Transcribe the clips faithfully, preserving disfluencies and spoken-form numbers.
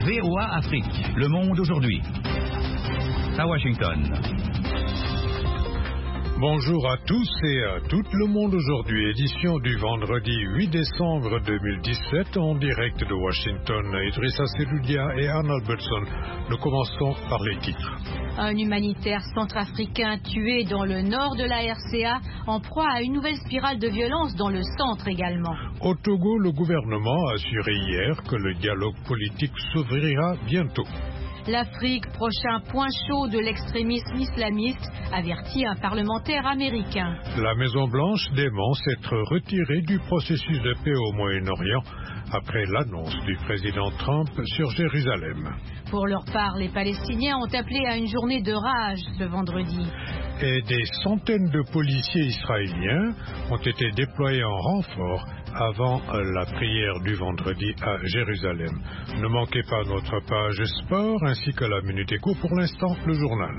V O A Afrique, le monde aujourd'hui. À Washington. Bonjour à tous et à tout le monde aujourd'hui, édition du vendredi huit décembre deux mille dix-sept en direct de Washington. Idrissa Seloudia et Arnold Budson. Nous commençons par les titres. Un humanitaire centrafricain tué dans le nord de la R C A, en proie à une nouvelle spirale de violence dans le centre également. Au Togo, le gouvernement a assuré hier que le dialogue politique s'ouvrira bientôt. L'Afrique, prochain point chaud de l'extrémisme islamiste, avertit un parlementaire américain. La Maison-Blanche dément s'être retirée du processus de paix au Moyen-Orient après l'annonce du président Trump sur Jérusalem. Pour leur part, les Palestiniens ont appelé à une journée de rage ce vendredi. Et des centaines de policiers israéliens ont été déployés en renfort avant la prière du vendredi à Jérusalem. Ne manquez pas notre page sport ainsi que la Minute Éco. Pour l'instant, le journal.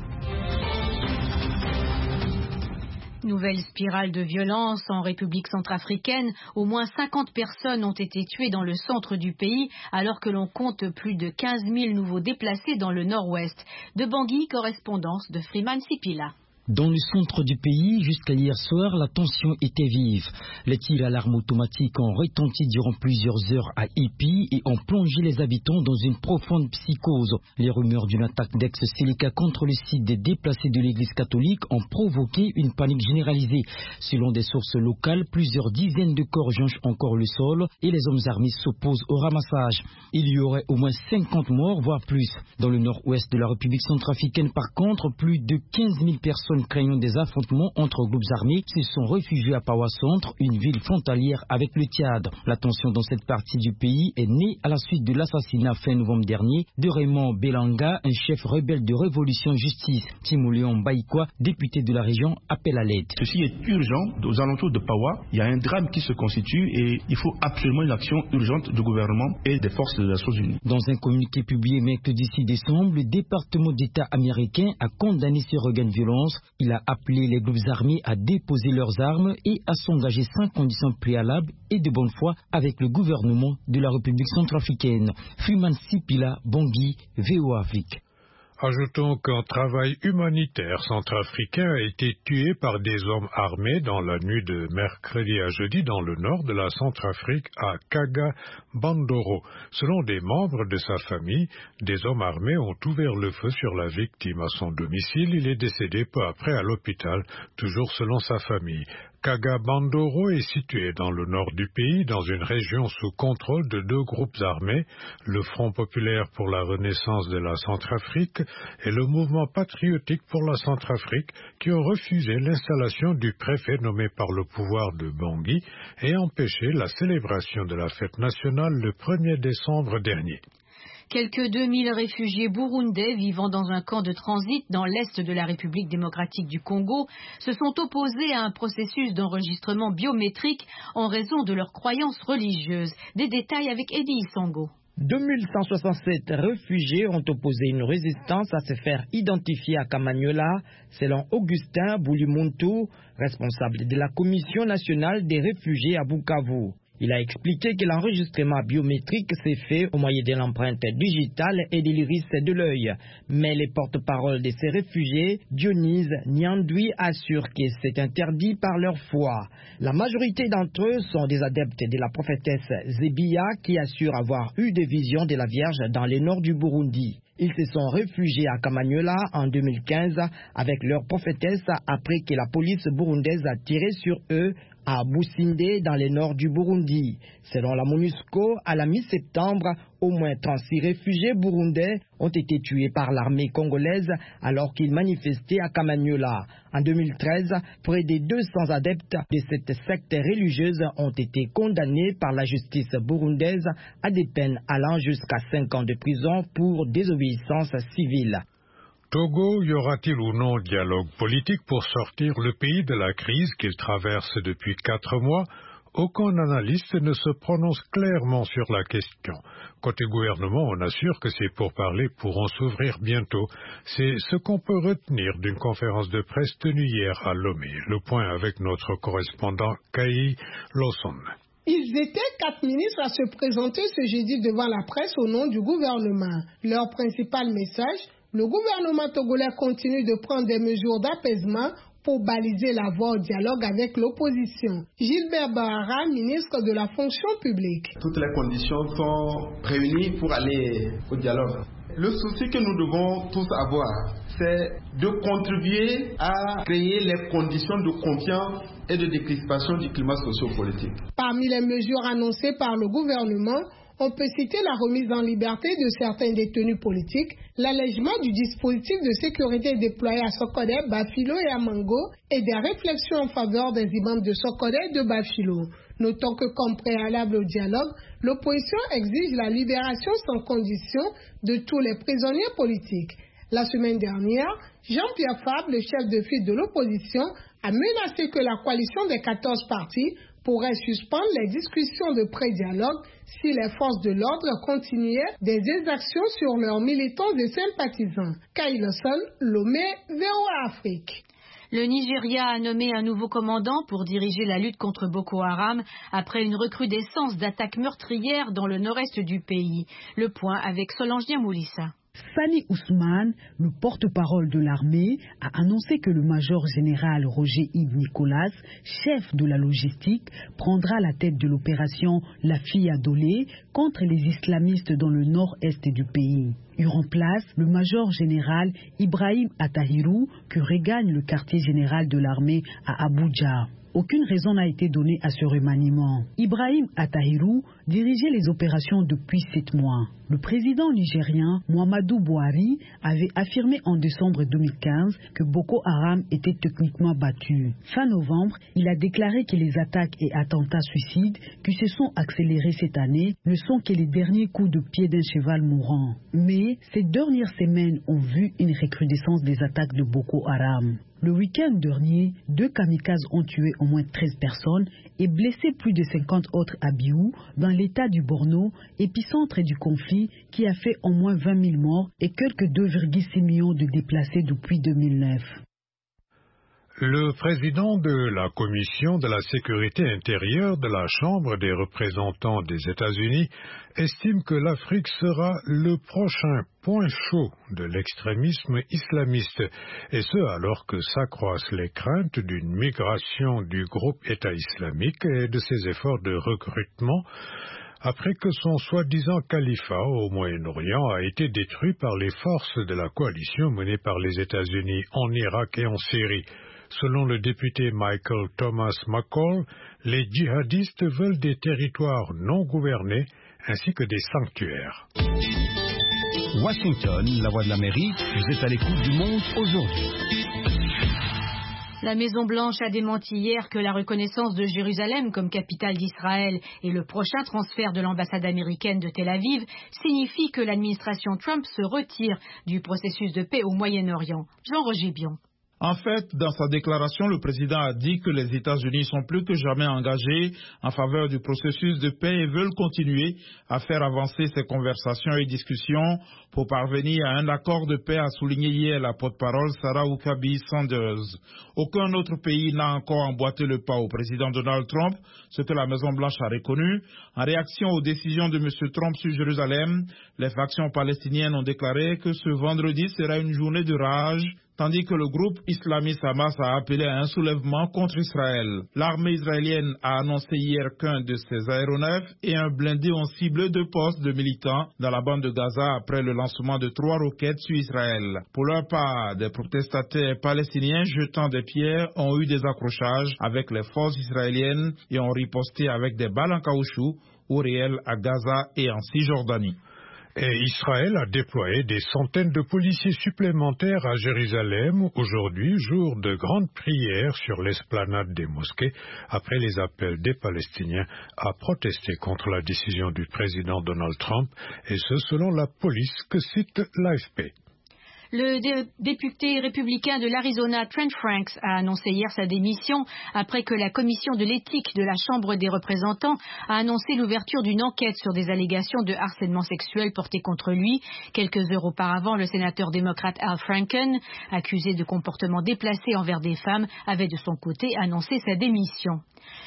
Nouvelle spirale de violence en République centrafricaine. Au moins cinquante personnes ont été tuées dans le centre du pays, alors que l'on compte plus de quinze mille nouveaux déplacés dans le nord-ouest. De Bangui, correspondance de Freeman Sipila. Dans le centre du pays, jusqu'à hier soir, la tension était vive. Les tirs à l'arme automatique ont retenti durant plusieurs heures à Ipi et ont plongé les habitants dans une profonde psychose. Les rumeurs d'une attaque d'ex-Séléka contre le site des déplacés de l'église catholique ont provoqué une panique généralisée. Selon des sources locales, plusieurs dizaines de corps jonchent encore le sol et les hommes armés s'opposent au ramassage. Il y aurait au moins cinquante morts, voire plus. Dans le nord-ouest de la République centrafricaine, par contre, plus de quinze mille personnes craignant des affrontements entre groupes armés se sont réfugiés à Pawa Centre, une ville frontalière avec le Tchad. La tension dans cette partie du pays est née à la suite de l'assassinat fin novembre dernier de Raymond Belanga, un chef rebelle de Révolution Justice. Timoléon Baïkwa, député de la région, appelle à l'aide. Ceci est urgent. Aux alentours de Pawa, il y a un drame qui se constitue et il faut absolument une action urgente du gouvernement et des forces des Nations Unies. Dans un communiqué publié mercredi six décembre, le département d'État américain a condamné ces regains de violence. Il a appelé les groupes armés à déposer leurs armes et à s'engager sans condition préalable et de bonne foi avec le gouvernement de la République centrafricaine. Freeman Sipila, Bangui, V O A Afrique. Ajoutons qu'un travail humanitaire centrafricain a été tué par des hommes armés dans la nuit de mercredi à jeudi dans le nord de la Centrafrique à Kaga Bandoro. Selon des membres de sa famille, des hommes armés ont ouvert le feu sur la victime à son domicile. Il est décédé peu après à l'hôpital, toujours selon sa famille. Kaga Bandoro est situé dans le nord du pays, dans une région sous contrôle de deux groupes armés, le Front populaire pour la renaissance de la Centrafrique et le Mouvement patriotique pour la Centrafrique, qui ont refusé l'installation du préfet nommé par le pouvoir de Bangui et empêché la célébration de la fête nationale le premier décembre dernier. Quelques deux mille réfugiés burundais vivant dans un camp de transit dans l'est de la République démocratique du Congo se sont opposés à un processus d'enregistrement biométrique en raison de leurs croyances religieuses. Des détails avec Eddie Sango. deux mille cent soixante-sept réfugiés ont opposé une résistance à se faire identifier à Kamanyola, selon Augustin Boulimuntu, responsable de la Commission nationale des réfugiés à Bukavu. Il a expliqué que l'enregistrement biométrique s'est fait au moyen de l'empreinte digitale et de l'iris de l'œil. Mais les porte-paroles de ces réfugiés, Dionys Nyandwi, assurent que c'est interdit par leur foi. La majorité d'entre eux sont des adeptes de la prophétesse Zébia qui assure avoir eu des visions de la Vierge dans le nord du Burundi. Ils se sont réfugiés à Kamanyola en deux mille quinze avec leur prophétesse après que la police burundaise a tiré sur eux à Businde dans le nord du Burundi. Selon la MONUSCO, à la mi-septembre, au moins trente-six réfugiés burundais ont été tués par l'armée congolaise alors qu'ils manifestaient à Kamanyola. En deux mille treize, près de deux cents adeptes de cette secte religieuse ont été condamnés par la justice burundaise à des peines allant jusqu'à cinq ans de prison pour désobéissance civile. Togo, y aura-t-il ou non dialogue politique pour sortir le pays de la crise qu'il traverse depuis quatre mois? Aucun analyste ne se prononce clairement sur la question. Côté gouvernement, on assure que ces pourparlers pourront s'ouvrir bientôt. C'est ce qu'on peut retenir d'une conférence de presse tenue hier à Lomé. Le point avec notre correspondant Kai Lawson. Ils étaient quatre ministres à se présenter ce jeudi devant la presse au nom du gouvernement. Leur principal message, le gouvernement togolais continue de prendre des mesures d'apaisement pour baliser la voie au dialogue avec l'opposition. Gilbert Bahara, ministre de la fonction publique. Toutes les conditions sont réunies pour aller au dialogue. Le souci que nous devons tous avoir, c'est de contribuer à créer les conditions de confiance et de décrispation du climat socio-politique. Parmi les mesures annoncées par le gouvernement, on peut citer la remise en liberté de certains détenus politiques, l'allègement du dispositif de sécurité déployé à Sokodé, Bafilo et à Mango, et des réflexions en faveur des imams de Sokodé et de Bafilo. Notons que comme préalable au dialogue, l'opposition exige la libération sans condition de tous les prisonniers politiques. La semaine dernière, Jean-Pierre Fabre, le chef de file de l'opposition, a menacé que la coalition des quatorze partis pourrait suspendre les discussions de pré-dialogue si les forces de l'ordre continuaient des exactions sur leurs militants et sympathisants. Kailoson, Lomé, V O A Afrique. Le Nigeria a nommé un nouveau commandant pour diriger la lutte contre Boko Haram après une recrudescence d'attaques meurtrières dans le nord-est du pays. Le point avec Solange Niamoulissa. Sani Ousmane, le porte-parole de l'armée, a annoncé que le major général Roger Yves Nicolas, chef de la logistique, prendra la tête de l'opération La Fille Adolée contre les islamistes dans le nord-est du pays. Il remplace le major général Ibrahim Attahirou, qui regagne le quartier général de l'armée à Abuja. Aucune raison n'a été donnée à ce remaniement. Ibrahim Attahirou dirigeait les opérations depuis sept mois. Le président nigérien Muhammadu Buhari avait affirmé en décembre deux mille quinze que Boko Haram était techniquement battu. Fin novembre, il a déclaré que les attaques et attentats suicides qui se sont accélérés cette année ne sont que les derniers coups de pied d'un cheval mourant. Mais ces dernières semaines ont vu une recrudescence des attaques de Boko Haram. Le week-end dernier, deux kamikazes ont tué au moins treize personnes et blessé plus de cinquante autres à Biou, dans l'état du Borno, épicentre du conflit qui a fait au moins vingt mille morts et quelques deux virgule six millions de déplacés depuis deux mille neuf. Le président de la Commission de la sécurité intérieure de la Chambre des représentants des États-Unis estime que l'Afrique sera le prochain point chaud de l'extrémisme islamiste, et ce alors que s'accroissent les craintes d'une migration du groupe État islamique et de ses efforts de recrutement après que son soi-disant califat au Moyen-Orient a été détruit par les forces de la coalition menée par les États-Unis en Irak et en Syrie. Selon le député Michael Thomas McCall, les djihadistes veulent des territoires non gouvernés ainsi que des sanctuaires. Washington, la voix de l'Amérique, vous êtes à l'écoute du monde aujourd'hui. La Maison-Blanche a démenti hier que la reconnaissance de Jérusalem comme capitale d'Israël et le prochain transfert de l'ambassade américaine de Tel Aviv signifient que l'administration Trump se retire du processus de paix au Moyen-Orient. Jean-Roger Bion. En fait, dans sa déclaration, le président a dit que les États-Unis sont plus que jamais engagés en faveur du processus de paix et veulent continuer à faire avancer ces conversations et discussions pour parvenir à un accord de paix, a souligné hier la porte-parole Sarah Huckabee Sanders. Aucun autre pays n'a encore emboîté le pas au président Donald Trump, ce que la Maison-Blanche a reconnu. En réaction aux décisions de M. Trump sur Jérusalem, les factions palestiniennes ont déclaré que ce vendredi sera une journée de rage, tandis que le groupe islamiste Hamas a appelé à un soulèvement contre Israël. L'armée israélienne a annoncé hier qu'un de ses aéronefs et un blindé ont ciblé deux postes de militants dans la bande de Gaza après le lancement de trois roquettes sur Israël. Pour leur part, des protestataires palestiniens jetant des pierres ont eu des accrochages avec les forces israéliennes et ont riposté avec des balles en caoutchouc au réel à Gaza et en Cisjordanie. Et Israël a déployé des centaines de policiers supplémentaires à Jérusalem aujourd'hui, jour de grande prière sur l'esplanade des mosquées, après les appels des Palestiniens à protester contre la décision du président Donald Trump, et ce selon la police que cite l'A F P. Le dé- député républicain de l'Arizona, Trent Franks, a annoncé hier sa démission après que la commission de l'éthique de la Chambre des représentants a annoncé l'ouverture d'une enquête sur des allégations de harcèlement sexuel portées contre lui. Quelques heures auparavant, le sénateur démocrate Al Franken, accusé de comportements déplacés envers des femmes, avait de son côté annoncé sa démission.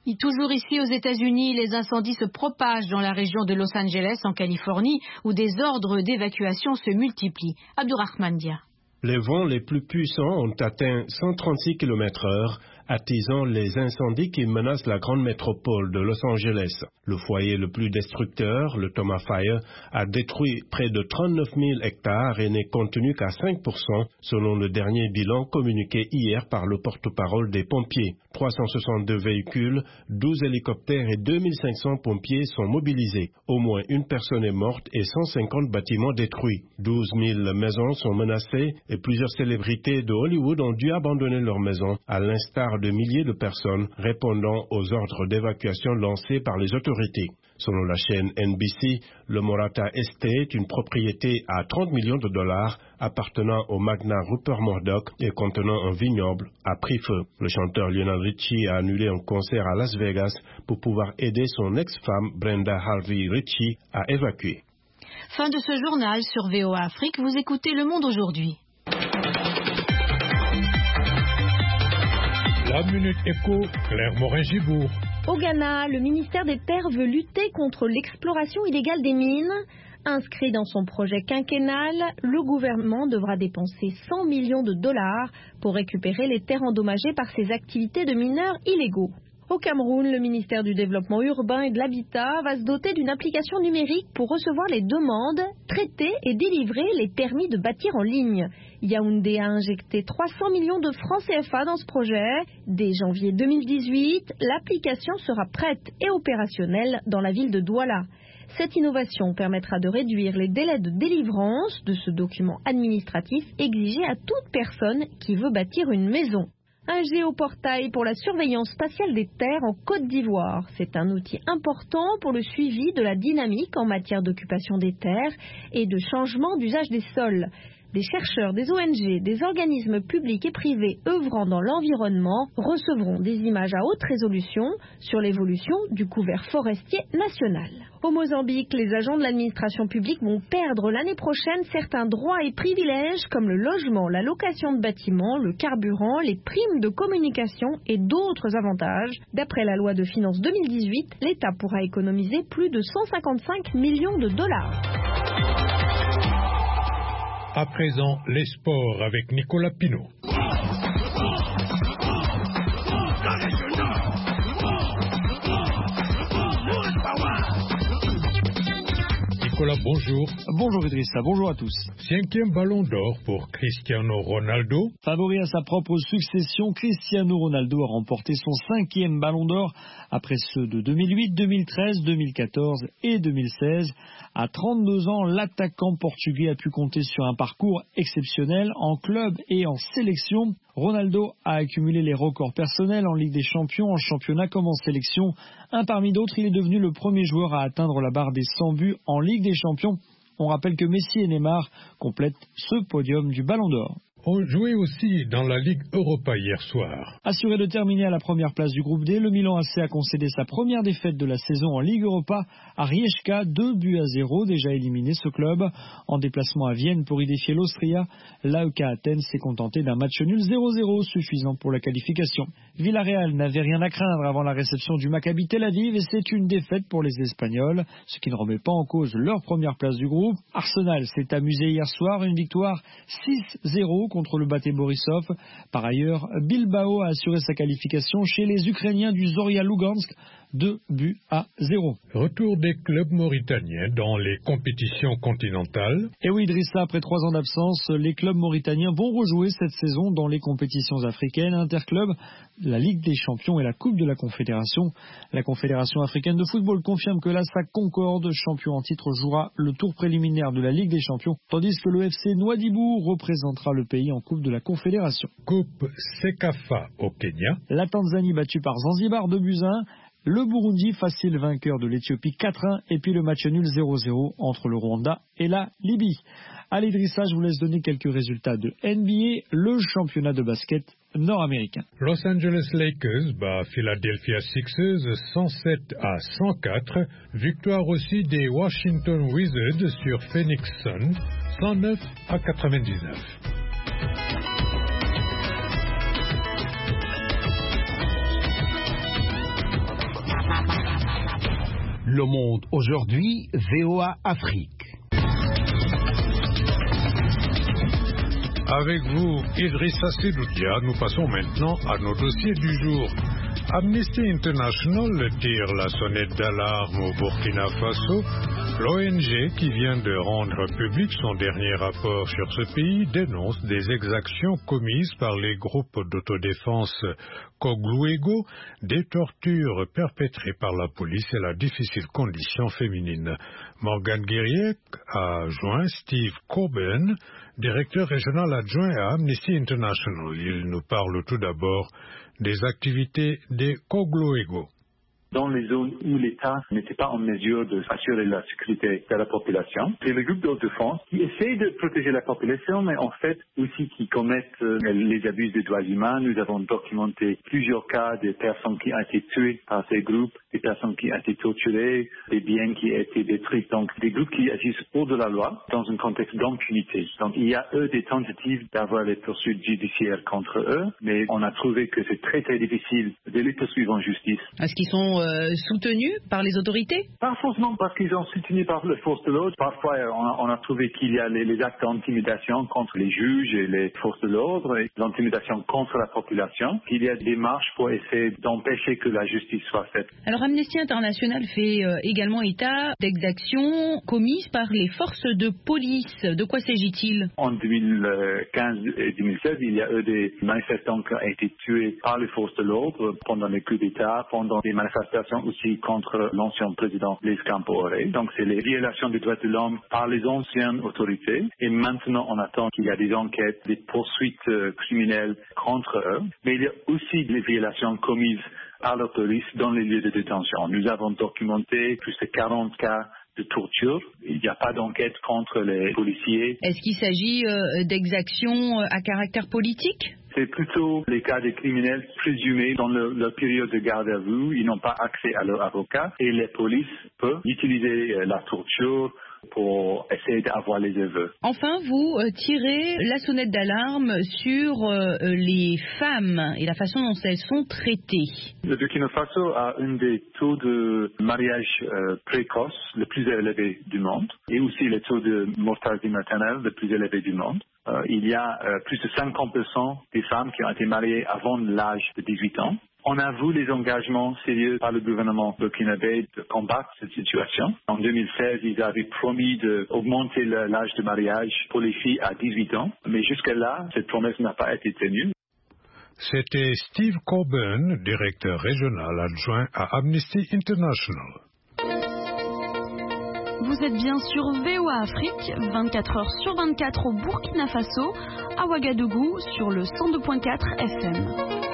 Et toujours ici aux États-Unis, les incendies se propagent dans la région de Los Angeles, en Californie, où des ordres d'évacuation se multiplient. Abdurrahman Dia. Les vents les plus puissants ont atteint cent trente-six kilomètres heure, attisant les incendies qui menacent la grande métropole de Los Angeles. Le foyer le plus destructeur, le Thomas Fire, a détruit près de trente-neuf mille hectares et n'est contenu qu'à cinq pour cent, selon le dernier bilan communiqué hier par le porte-parole des pompiers. trois cent soixante-deux véhicules, douze hélicoptères et deux mille cinq cents pompiers sont mobilisés. Au moins une personne est morte et cent cinquante bâtiments détruits. douze mille maisons sont menacées et plusieurs célébrités de Hollywood ont dû abandonner leurs maisons, à l'instar de milliers de personnes répondant aux ordres d'évacuation lancés par les autorités. Selon la chaîne N B C, le Morata Estate, une propriété à trente millions de dollars appartenant au magnat Rupert Murdoch et contenant un vignoble, a pris feu. Le chanteur Lionel Richie a annulé un concert à Las Vegas pour pouvoir aider son ex-femme Brenda Harvey Richie à évacuer. Fin de ce journal sur V O A Afrique. Vous écoutez Le Monde aujourd'hui. La Minute Éco, Claire Morin-Gibourg. Au Ghana, le ministère des Terres veut lutter contre l'exploration illégale des mines. Inscrit dans son projet quinquennal, le gouvernement devra dépenser cent millions de dollars pour récupérer les terres endommagées par ces activités de mineurs illégaux. Au Cameroun, le ministère du Développement urbain et de l'Habitat va se doter d'une application numérique pour recevoir les demandes, traiter et délivrer les permis de bâtir en ligne. Yaoundé a injecté trois cents millions de francs C F A dans ce projet. Dès janvier deux mille dix-huit, l'application sera prête et opérationnelle dans la ville de Douala. Cette innovation permettra de réduire les délais de délivrance de ce document administratif exigé à toute personne qui veut bâtir une maison. Un géoportail pour la surveillance spatiale des terres en Côte d'Ivoire. C'est un outil important pour le suivi de la dynamique en matière d'occupation des terres et de changement d'usage des sols. Des chercheurs, des O N G, des organismes publics et privés œuvrant dans l'environnement recevront des images à haute résolution sur l'évolution du couvert forestier national. Au Mozambique, les agents de l'administration publique vont perdre l'année prochaine certains droits et privilèges comme le logement, la location de bâtiments, le carburant, les primes de communication et d'autres avantages. D'après la loi de finances deux mille dix-huit, l'État pourra économiser plus de cent cinquante-cinq millions de dollars. À présent, les sports avec Nicolas Pinault. Nicolas, bonjour. Bonjour Idrissa, bonjour à tous. Cinquième ballon d'or pour Cristiano Ronaldo. Favori à sa propre succession, Cristiano Ronaldo a remporté son cinquième ballon d'or après ceux de deux mille huit, deux mille treize, deux mille quatorze et deux mille seize. À trente-deux ans, l'attaquant portugais a pu compter sur un parcours exceptionnel en club et en sélection. Ronaldo a accumulé les records personnels en Ligue des Champions, en championnat comme en sélection. Un parmi d'autres, il est devenu le premier joueur à atteindre la barre des cent buts en Ligue des Champions. On rappelle que Messi et Neymar complètent ce podium du Ballon d'Or. On jouait aussi dans la Ligue Europa hier soir. Assuré de terminer à la première place du groupe D, le Milan A C a concédé sa première défaite de la saison en Ligue Europa à Rijeka, deux buts à zéro, déjà éliminé ce club. En déplacement à Vienne pour y défier l'Austria, l'A E K Athènes s'est contenté d'un match nul zéro zéro suffisant pour la qualification. Villarreal n'avait rien à craindre avant la réception du Maccabi Tel Aviv et c'est une défaite pour les Espagnols, ce qui ne remet pas en cause leur première place du groupe. Arsenal s'est amusé hier soir, une victoire six zéro contre le Bate Borisov. Par ailleurs, Bilbao a assuré sa qualification chez les Ukrainiens du Zorya Lugansk, deux buts à zéro. Retour des clubs mauritaniens dans les compétitions continentales. Et oui, Idrissa, après trois ans d'absence, les clubs mauritaniens vont rejouer cette saison dans les compétitions africaines, interclubs, la Ligue des Champions et la Coupe de la Confédération. La Confédération africaine de football confirme que l'A S A Concorde, champion en titre, jouera le tour préliminaire de la Ligue des Champions, tandis que le F C Nouadhibou représentera le pays en Coupe de la Confédération. Coupe Sekafa au Kenya. La Tanzanie battue par Zanzibar deux buts à un. Le Burundi, facile vainqueur de l'Éthiopie quatre un, et puis le match nul zéro zéro entre le Rwanda et la Libye. Allez Idrissa, je vous laisse donner quelques résultats de N B A, le championnat de basket nord-américain. Los Angeles Lakers bat Philadelphia Sixers cent sept à cent quatre. Victoire aussi des Washington Wizards sur Phoenix Suns cent neuf à quatre-vingt-dix-neuf. Le Monde aujourd'hui, V O A Afrique. Avec vous, Idrissa Sedoudia, nous passons maintenant à nos dossiers du jour. Amnesty International tire la sonnette d'alarme au Burkina Faso. L'O N G, qui vient de rendre public son dernier rapport sur ce pays, dénonce des exactions commises par les groupes d'autodéfense Kogluego, des tortures perpétrées par la police et la difficile condition féminine. Morgan Guiriec a joint Steve Coburn, directeur régional adjoint à Amnesty International. Il nous parle tout d'abord des activités des Kogluego. Dans les zones où l'État n'était pas en mesure d'assurer la sécurité de la population. C'est le groupe d'autodéfense qui essaie de protéger la population, mais en fait aussi qui commettent euh, les abus des droits humains. Nous avons documenté plusieurs cas de personnes qui ont été tuées par ces groupes, des personnes qui ont été torturées, des biens qui ont été détruits. Donc des groupes qui agissent hors de la loi dans un contexte d'impunité. Donc il y a eux des tentatives d'avoir des poursuites judiciaires contre eux, mais on a trouvé que c'est très très difficile de les poursuivre en justice. Est-ce qu'ils sont Euh, soutenus par les autorités? Pas forcément parce qu'ils sont soutenus par les forces de l'ordre. Parfois, on a, on a trouvé qu'il y a les, les actes d'intimidation contre les juges et les forces de l'ordre, et l'intimidation contre la population, qu'il y a des démarches pour essayer d'empêcher que la justice soit faite. Alors Amnesty International fait euh, également état d'exactions commises par les forces de police. De quoi s'agit-il? En deux mille quinze et deux mille seize, il y a eu des manifestants qui ont été tués par les forces de l'ordre pendant les coups d'État, pendant des manifestations aussi contre l'ancien président Blaise Compaoré. Donc c'est les violations des droits de l'homme par les anciennes autorités. Et maintenant, on attend qu'il y a des enquêtes, des poursuites euh, criminelles contre eux. Mais il y a aussi des violations commises par la police dans les lieux de détention. Nous avons documenté plus de quarante cas de torture. Il n'y a pas d'enquête contre les policiers. Est-ce qu'il s'agit euh, d'exactions à caractère politique? C'est plutôt les cas des criminels présumés dans le, leur période de garde à vue. Ils n'ont pas accès à leur avocat et les polices peuvent utiliser euh, la torture pour essayer d'avoir les aveux. Enfin, vous euh, tirez la sonnette d'alarme sur euh, les femmes et la façon dont elles sont traitées. Le Burkina Faso a un des taux de mariage euh, précoce le plus élevé du monde et aussi le taux de mortalité maternelle le plus élevé du monde. Euh, il y a euh, plus de cinquante pour cent des femmes qui ont été mariées avant l'âge de dix-huit ans. On a vu les engagements sérieux par le gouvernement burkinabé de combattre cette situation. En deux mille seize, ils avaient promis d'augmenter l'âge de mariage pour les filles à dix-huit ans. Mais jusque-là, cette promesse n'a pas été tenue. C'était Steve Coburn, directeur régional adjoint à Amnesty International. Vous êtes bien sur V O A Afrique, vingt-quatre heures sur vingt-quatre au Burkina Faso, à Ouagadougou sur le cent deux virgule quatre F M.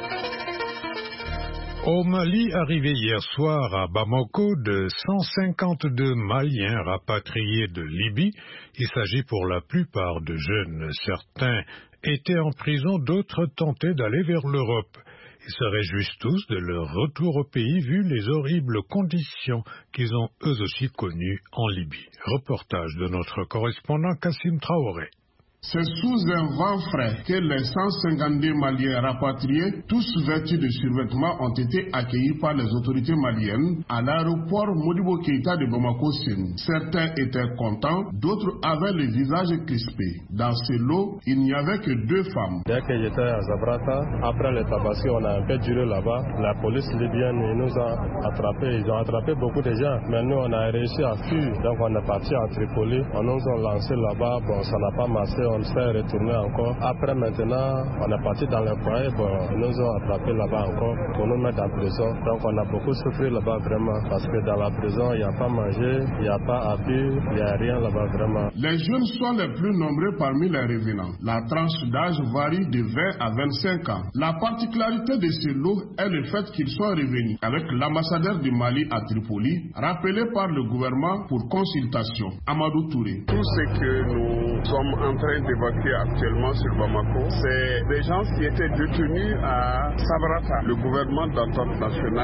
Au Mali, arrivé hier soir à Bamako de cent cinquante-deux Maliens rapatriés de Libye, il s'agit pour la plupart de jeunes. Certains étaient en prison, d'autres tentaient d'aller vers l'Europe. Ils se réjouissent tous de leur retour au pays vu les horribles conditions qu'ils ont eux aussi connues en Libye. Reportage de notre correspondant Kassim Traoré. C'est sous un vent frais que les cent cinquante-deux Maliens rapatriés, tous vêtus de survêtements, ont été accueillis par les autorités maliennes à l'aéroport Modibo Keïta de Bamako-Séni. Certains étaient contents, d'autres avaient le visage crispé. Dans ce lot, il n'y avait que deux femmes. Dès que j'étais à Zabrata, après les tabaski, on a un peu duré là-bas. La police libyenne nous a attrapés. Ils ont attrapé beaucoup de gens, mais nous, on a réussi à fuir. Donc, on est parti à Tripoli. On nous a lancé là-bas. Bon, ça n'a pas marché. On s'est retourné encore. Après maintenant, on est parti dans le foyer. Bon, ils nous ont attrapés là-bas encore pour nous mettre en prison. Donc on a beaucoup souffert là-bas vraiment parce que dans la prison, il n'y a pas mangé, il n'y a pas habillé, il n'y a rien là-bas vraiment. Les jeunes sont les plus nombreux parmi les revenants. La tranche d'âge varie de vingt à vingt-cinq ans. La particularité de ce lot est le fait qu'ils sont revenus avec l'ambassadeur du Mali à Tripoli, rappelé par le gouvernement pour consultation. Amadou Touré. Tout ce que nous sommes en train d'évacuer actuellement sur Bamako, c'est des gens qui étaient détenus à Sabrata. Le gouvernement d'entente nationale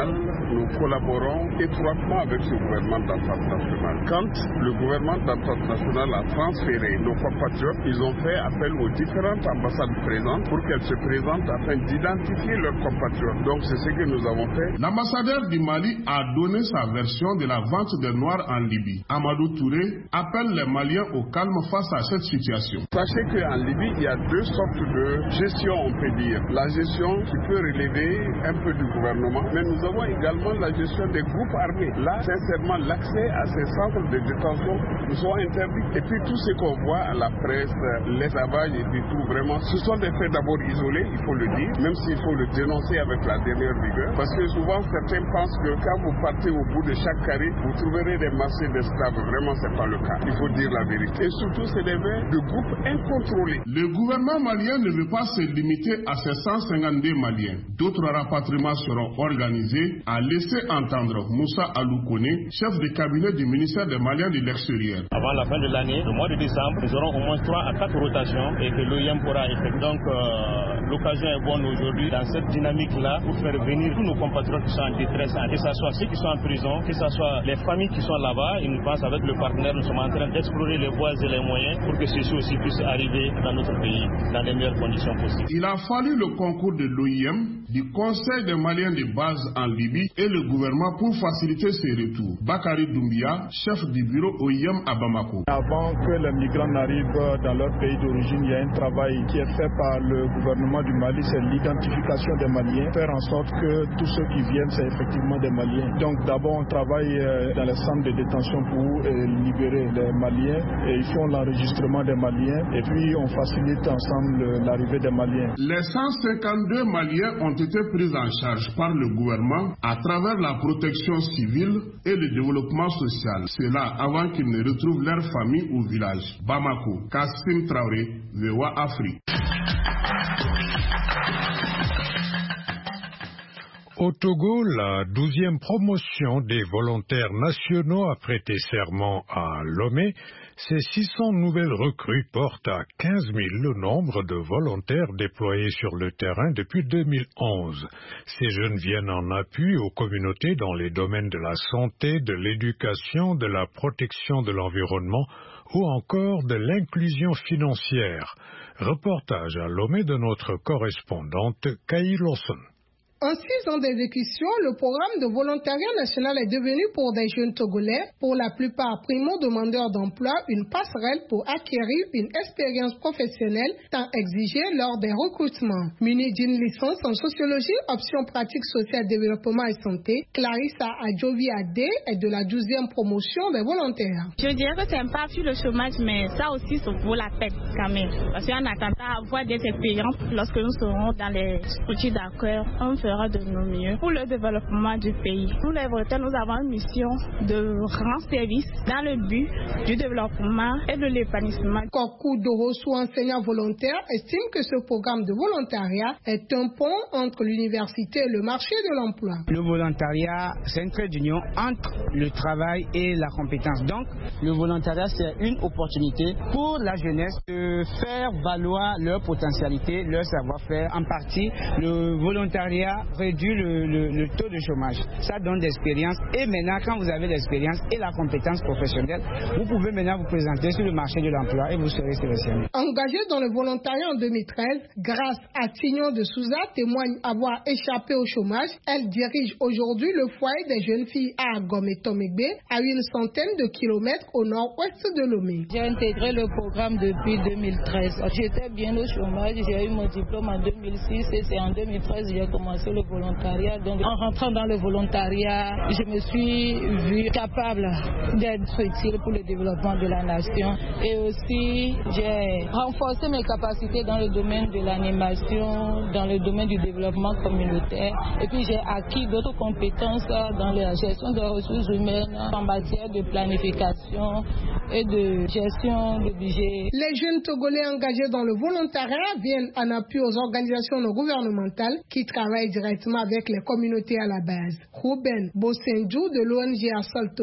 nous collaborons étroitement avec ce gouvernement d'entente nationale. Quand le gouvernement d'entente nationale a transféré nos compatriotes, ils ont fait appel aux différentes ambassades présentes pour qu'elles se présentent afin d'identifier leurs compatriotes. Donc c'est ce que nous avons fait. L'ambassadeur du Mali a donné sa version de la vente des Noirs en Libye. Amadou Touré appelle les Maliens au calme face à cette situation. Sachez qu'en Libye, il y a deux sortes de gestion, on peut dire. La gestion qui peut relever un peu du gouvernement, mais nous avons également la gestion des groupes armés. Là, sincèrement, l'accès à ces centres de détention nous sont interdits. Et puis tout ce qu'on voit à la presse, les ravages et puis tout, vraiment, ce sont des faits d'abord isolés, il faut le dire, même s'il faut le dénoncer avec la dernière rigueur. Parce que souvent, certains pensent que quand vous partez au bout de chaque carré, vous trouverez des marchés d'esclaves. Vraiment, c'est pas le cas. Il faut dire la vérité. Et surtout, c'est des faits de groupes incontrôlés. Le gouvernement malien ne veut pas se limiter à ces cent cinquante-deux Maliens. D'autres rapatriements seront organisés, a laissé entendre Moussa Aloukone, chef de cabinet du ministère des Maliens de l'extérieur. Avant la fin de l'année, le mois de décembre, nous aurons au moins trois à quatre rotations et que l'O I M pourra effectuer. Donc, euh, l'occasion est bonne aujourd'hui dans cette dynamique-là pour faire venir tous nos compatriotes qui sont en détresse, que ce soit ceux qui sont en prison, que ce soit les familles qui sont là-bas. Et nous pensons avec le partenaire, nous sommes en train d'explorer les voies et les moyens pour que ceci aussi puisse arriver dans notre pays dans les meilleures conditions possibles. Il a fallu le concours de l'O I M, du Conseil des Maliens de base en Libye et le gouvernement pour faciliter ces retours. Bakary Doumbia, chef du bureau O I M à Bamako. Avant que les migrants n'arrivent dans leur pays d'origine, il y a un travail qui est fait par le gouvernement du Mali, c'est l'identification des Maliens, faire en sorte que tous ceux qui viennent, c'est effectivement des Maliens. Donc d'abord, on travaille dans les centres de détention pour libérer les Maliens et ils font l'enregistrement des Maliens et puis on facilite ensemble l'arrivée des Maliens. Les cent cinquante-deux Maliens ont été pris en charge par le gouvernement à travers la protection civile et le développement social. Cela avant qu'ils ne retrouvent leur famille ou village. Bamako, Kassim Traoré, V O A Afrique. Au Togo, la douzième promotion des volontaires nationaux a prêté serment à Lomé. Ces six cents nouvelles recrues portent à quinze mille le nombre de volontaires déployés sur le terrain depuis deux mille onze. Ces jeunes viennent en appui aux communautés dans les domaines de la santé, de l'éducation, de la protection de l'environnement ou encore de l'inclusion financière. Reportage à Lomé de notre correspondante Kaï Lawson. En six ans d'exécution, le programme de volontariat national est devenu pour des jeunes Togolais, pour la plupart primo-demandeurs d'emploi, une passerelle pour acquérir une expérience professionnelle tant exigée lors des recrutements. Munie d'une licence en sociologie, option pratique sociale, développement et santé, Clarissa Adjoviade est de la douzième promotion des volontaires. Je dirais que c'est un pas sur le chômage, mais ça aussi, ça vaut la peine quand même. Parce qu'en attendant avoir des expériences, lorsque nous serons dans les structures d'accueil, on fera de nos mieux pour le développement du pays. Nous, les volontaires, nous avons une mission de rendre service dans le but du développement et de l'épanouissement. Kokou Dorosu, enseignant volontaire, estime que ce programme de volontariat est un pont entre l'université et le marché de l'emploi. Le volontariat, c'est un trait d'union entre le travail et la compétence. Donc, le volontariat, c'est une opportunité pour la jeunesse de faire valoir leur potentialité, leur savoir-faire. En partie, le volontariat réduit le, le, le taux de chômage. Ça donne d'expérience et maintenant, quand vous avez l'expérience et la compétence professionnelle, vous pouvez maintenant vous présenter sur le marché de l'emploi et vous serez sélectionné. Engagée dans le volontariat en deux mille treize, grâce à Tignon de Souza, témoigne avoir échappé au chômage. Elle dirige aujourd'hui le foyer des jeunes filles à Gomé-Tomegbe, à une centaine de kilomètres au nord-ouest de Lomé. J'ai intégré le programme depuis deux mille treize. J'étais bien au chômage, j'ai eu mon diplôme en deux mille six et c'est en deux mille treize que j'ai commencé le volontariat. Donc en rentrant dans le volontariat, je me suis vue capable d'être utile pour le développement de la nation. Et aussi, j'ai renforcé mes capacités dans le domaine de l'animation, dans le domaine du développement communautaire. Et puis j'ai acquis d'autres compétences dans la gestion des ressources humaines, en matière de planification et de gestion de budget. Les jeunes Togolais engagés dans le volontariat viennent en appui aux organisations non gouvernementales qui travaillent directement avec les communautés à la base. Ruben Bosenju de l'O N G Assal Togo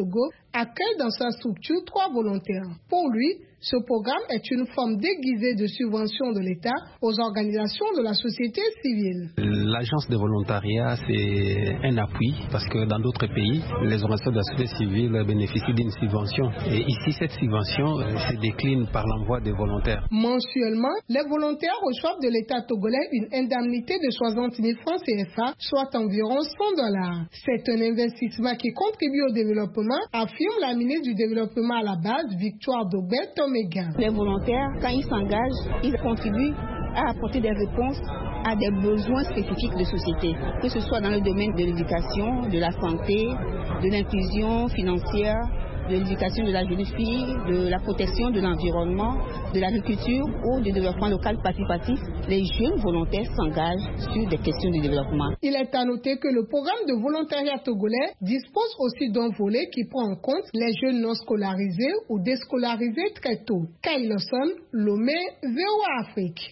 accueille dans sa structure trois volontaires. Pour lui, ce programme est une forme déguisée de subvention de l'État aux organisations de la société civile. L'agence de volontariat, c'est un appui parce que dans d'autres pays, les organisations de la société civile bénéficient d'une subvention. Et ici, cette subvention se décline par l'envoi des volontaires. Mensuellement, les volontaires reçoivent de l'État togolais une indemnité de soixante mille francs C F A, soit environ cent dollars. C'est un investissement qui contribue au développement, affirme la ministre du Développement à la base, Victoire Dogbet. Les volontaires, quand ils s'engagent, ils contribuent à apporter des réponses à des besoins spécifiques de société, que ce soit dans le domaine de l'éducation, de la santé, de l'inclusion financière, de l'éducation de la jeune fille, de la protection de l'environnement, de l'agriculture ou du développement local participatif. Les jeunes volontaires s'engagent sur des questions de développement. Il est à noter que le programme de volontariat togolais dispose aussi d'un volet qui prend en compte les jeunes non scolarisés ou déscolarisés très tôt. Kailoson, Lomé, V O A Afrique.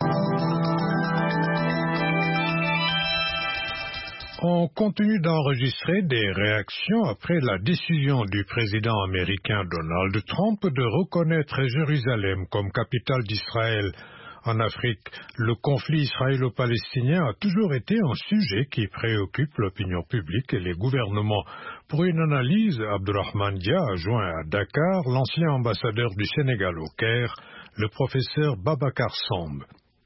On continue d'enregistrer des réactions après la décision du président américain Donald Trump de reconnaître Jérusalem comme capitale d'Israël. En Afrique, le conflit israélo-palestinien a toujours été un sujet qui préoccupe l'opinion publique et les gouvernements. Pour une analyse, Abdurrahman Dia a joint à Dakar l'ancien ambassadeur du Sénégal au Caire, le professeur Babacar Samb.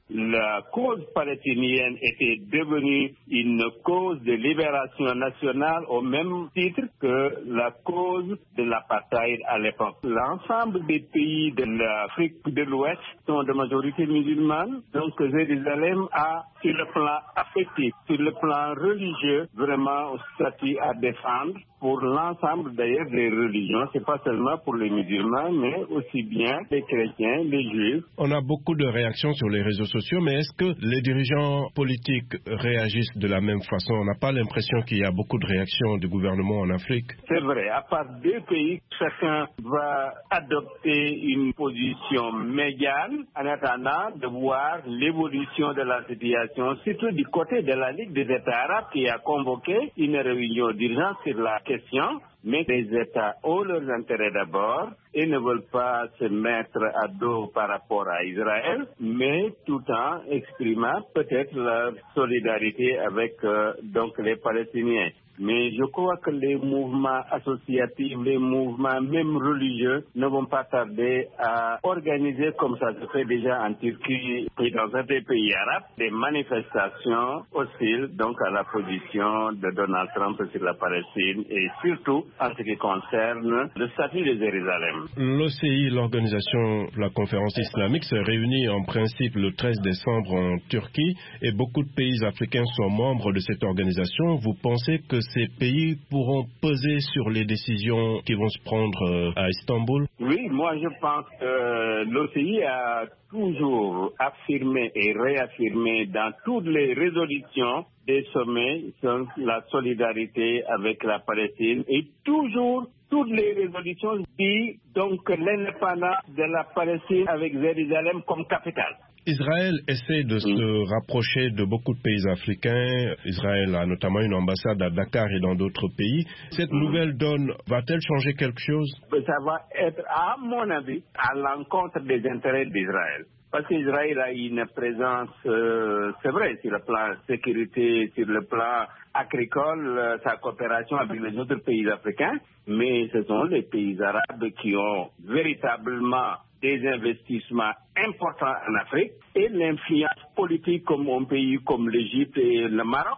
La cause palestinienne était devenue une cause de libération nationale au même titre que la cause de l'apartheid à l'époque. L'ensemble des pays de l'Afrique de l'Ouest sont de majorité musulmane, donc Jérusalem a, sur le plan affectif, sur le plan religieux, vraiment un statut à défendre pour l'ensemble d'ailleurs des religions. C'est pas seulement pour les musulmans, mais aussi bien les chrétiens, les juifs. On a beaucoup de réactions sur les réseaux sociaux, mais est-ce que les dirigeants politiques réagissent de la même façon? On n'a pas l'impression qu'il y a beaucoup de réactions du gouvernement en Afrique. C'est vrai, à part deux pays, chacun va adopter une position médiane en attendant de voir l'évolution de la situation, surtout du côté de la Ligue des États arabes qui a convoqué une réunion d'urgence sur la question. Mais les États ont leurs intérêts d'abord et ne veulent pas se mettre à dos par rapport à Israël, mais tout en exprimant peut-être leur solidarité avec euh, donc les Palestiniens. Mais je crois que les mouvements associatifs, les mouvements même religieux ne vont pas tarder à organiser, comme ça se fait déjà en Turquie et dans certains pays arabes, des manifestations hostiles donc à la position de Donald Trump sur la Palestine et surtout en ce qui concerne le statut de Jérusalem. L'O C I, l'organisation de la conférence islamique, se réunit en principe le treize décembre en Turquie et beaucoup de pays africains sont membres de cette organisation. Vous pensez que ces pays pourront peser sur les décisions qui vont se prendre à Istanbul? Oui, moi je pense que l'O C I a toujours affirmé et réaffirmé dans toutes les résolutions des sommets la solidarité avec la Palestine et toujours toutes les résolutions disent donc l'indépendance de la Palestine avec Jérusalem comme capitale. Israël essaie de se rapprocher de beaucoup de pays africains. Israël a notamment une ambassade à Dakar et dans d'autres pays. Cette nouvelle donne va-t-elle changer quelque chose? Ça va être, à mon avis, à l'encontre des intérêts d'Israël. Parce qu'Israël a une présence, euh, c'est vrai, sur le plan sécurité, sur le plan agricole, euh, sa coopération avec les autres pays africains, mais ce sont les pays arabes qui ont véritablement des investissements importants en Afrique et l'influence politique comme un pays comme l'Égypte et le Maroc.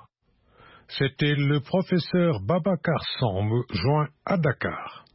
C'était le professeur Babacar Samb, joint à Dakar.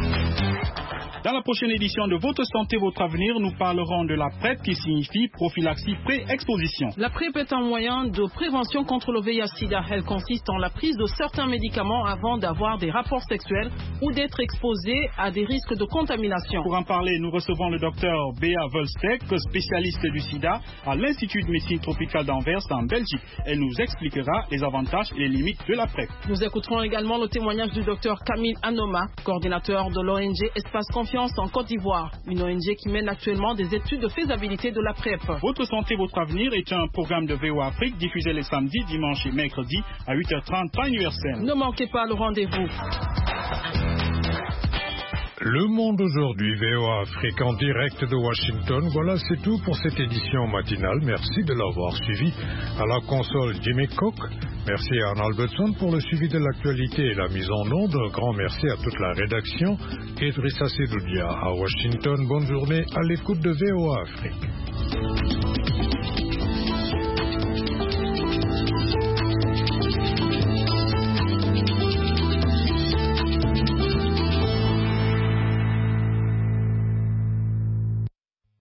Dans la prochaine édition de Votre Santé, Votre Avenir, nous parlerons de la PrEP qui signifie prophylaxie pré-exposition. La PrEP est un moyen de prévention contre le V I H sida. Elle consiste en la prise de certains médicaments avant d'avoir des rapports sexuels ou d'être exposé à des risques de contamination. Pour en parler, nous recevons le docteur Béa Volstek, spécialiste du sida à l'Institut de médecine tropicale d'Anvers en Belgique. Elle nous expliquera les avantages et les limites de la PrEP. Nous écouterons également le témoignage du docteur Camille Anoma, coordinateur de l'O N G Espace Confiance en Côte d'Ivoire, une O N G qui mène actuellement des études de faisabilité de la PrEP. Votre santé, votre avenir est un programme de V O A Afrique diffusé les samedis, dimanches et mercredis à huit heures trente temps universel. Ne manquez pas le rendez-vous. Le Monde aujourd'hui, V O A Afrique en direct de Washington. Voilà, c'est tout pour cette édition matinale. Merci de l'avoir suivi. À la console, Jimmy Cook. Merci à Anne Albertson pour le suivi de l'actualité et la mise en onde. Un grand merci à toute la rédaction. Idrissa Sedoudia à Washington. Bonne journée à l'écoute de V O A Afrique.